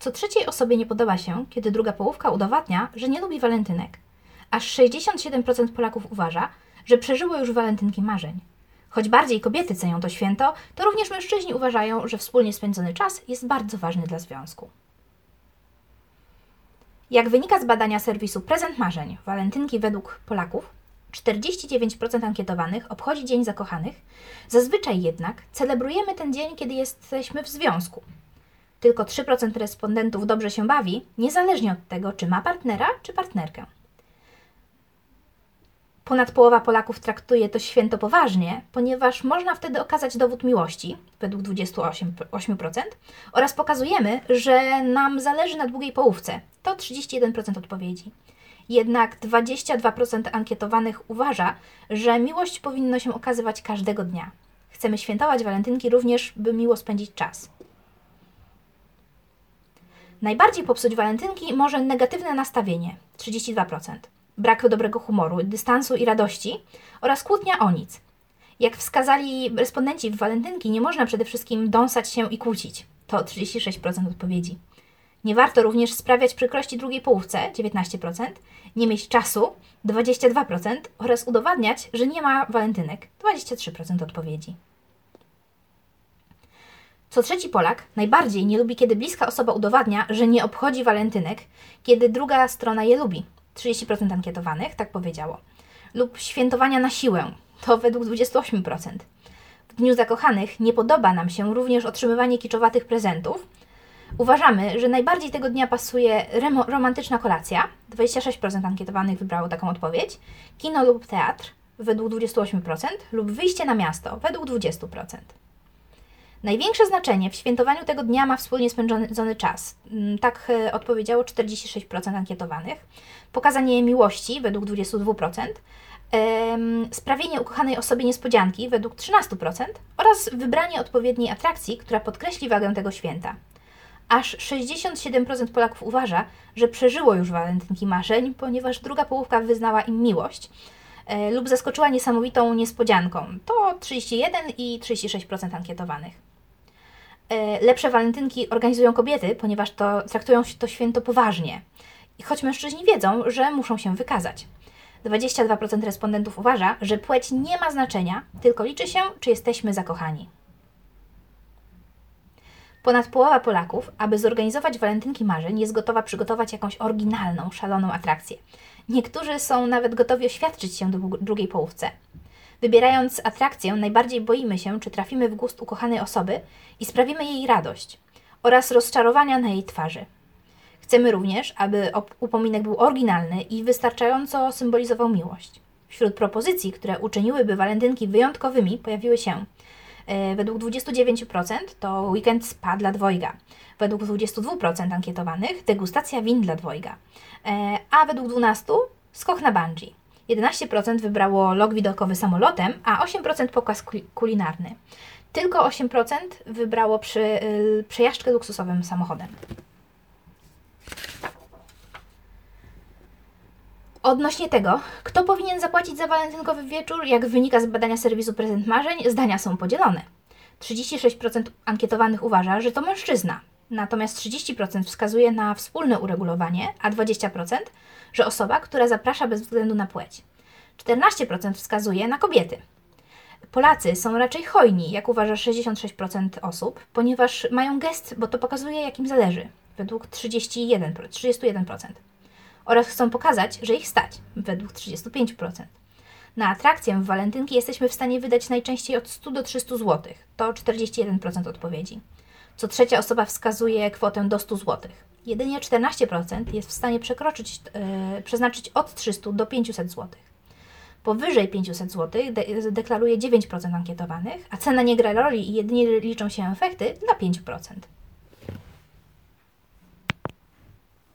Co trzeciej osobie nie podoba się, kiedy druga połówka udowadnia, że nie lubi walentynek. Aż 67% Polaków uważa, że przeżyło już walentynki marzeń. Choć bardziej kobiety cenią to święto, to również mężczyźni uważają, że wspólnie spędzony czas jest bardzo ważny dla związku. Jak wynika z badania serwisu Prezent Marzeń, walentynki według Polaków, 49% ankietowanych obchodzi Dzień Zakochanych, zazwyczaj jednak celebrujemy ten dzień, kiedy jesteśmy w związku. Tylko 3% respondentów dobrze się bawi, niezależnie od tego, czy ma partnera, czy partnerkę. Ponad połowa Polaków traktuje to święto poważnie, ponieważ można wtedy okazać dowód miłości, według 28%, oraz pokazujemy, że nam zależy na drugiej połówce. To 31% odpowiedzi. Jednak 22% ankietowanych uważa, że miłość powinno się okazywać każdego dnia. Chcemy świętować walentynki również, by miło spędzić czas. Najbardziej popsuć walentynki może negatywne nastawienie, 32%. Brak dobrego humoru, dystansu i radości oraz kłótnia o nic. Jak wskazali respondenci w walentynki, nie można przede wszystkim dąsać się i kłócić. To 36% odpowiedzi. Nie warto również sprawiać przykrości drugiej połówce, 19%, nie mieć czasu, 22% oraz udowadniać, że nie ma walentynek, 23% odpowiedzi. Co trzeci Polak najbardziej nie lubi, kiedy bliska osoba udowadnia, że nie obchodzi walentynek, kiedy druga strona je lubi. 30% ankietowanych tak powiedziało. Lub świętowania na siłę, to według 28%. W Dniu Zakochanych nie podoba nam się również otrzymywanie kiczowatych prezentów. Uważamy, że najbardziej tego dnia pasuje romantyczna kolacja, 26% ankietowanych wybrało taką odpowiedź, kino lub teatr, według 28%, lub wyjście na miasto, według 20%. Największe znaczenie w świętowaniu tego dnia ma wspólnie spędzony czas. Tak odpowiedziało 46% ankietowanych. Pokazanie miłości według 22%. Sprawienie ukochanej osobie niespodzianki według 13% oraz wybranie odpowiedniej atrakcji, która podkreśli wagę tego święta. Aż 67% Polaków uważa, że przeżyło już walentynki marzeń, ponieważ druga połówka wyznała im miłość lub zaskoczyła niesamowitą niespodzianką. To 31 i 36% ankietowanych. Lepsze walentynki organizują kobiety, ponieważ traktują to święto poważnie. I choć mężczyźni wiedzą, że muszą się wykazać. 22% respondentów uważa, że płeć nie ma znaczenia, tylko liczy się, czy jesteśmy zakochani. Ponad połowa Polaków, aby zorganizować walentynki marzeń, jest gotowa przygotować jakąś oryginalną, szaloną atrakcję. Niektórzy są nawet gotowi oświadczyć się drugiej połówce. Wybierając atrakcję, najbardziej boimy się, czy trafimy w gust ukochanej osoby i sprawimy jej radość oraz rozczarowania na jej twarzy. Chcemy również, aby upominek był oryginalny i wystarczająco symbolizował miłość. Wśród propozycji, które uczyniłyby walentynki wyjątkowymi, pojawiły się według 29% to weekend spa dla dwojga, według 22% ankietowanych degustacja win dla dwojga, a według 12% skok na bungee. 11% wybrało lot widokowy samolotem, a 8% pokaz kulinarny. Tylko 8% wybrało przejażdżkę luksusowym samochodem. Odnośnie tego, kto powinien zapłacić za walentynkowy wieczór, jak wynika z badania serwisu Prezent Marzeń, zdania są podzielone. 36% ankietowanych uważa, że to mężczyzna, natomiast 30% wskazuje na wspólne uregulowanie, a 20%, że osoba, która zaprasza bez względu na płeć. 14% wskazuje na kobiety. Polacy są raczej hojni, jak uważa 66% osób, ponieważ mają gest, bo to pokazuje, jak im zależy, według 31%. Oraz chcą pokazać, że ich stać, według 35%. Na atrakcję w walentynki jesteśmy w stanie wydać najczęściej od 100 do 300 zł. To 41% odpowiedzi. Co trzecia osoba wskazuje kwotę do 100 zł. Jedynie 14% jest w stanie przeznaczyć od 300 do 500 zł. Powyżej 500 zł deklaruje 9% ankietowanych, a cena nie gra roli i jedynie liczą się efekty dla 5%.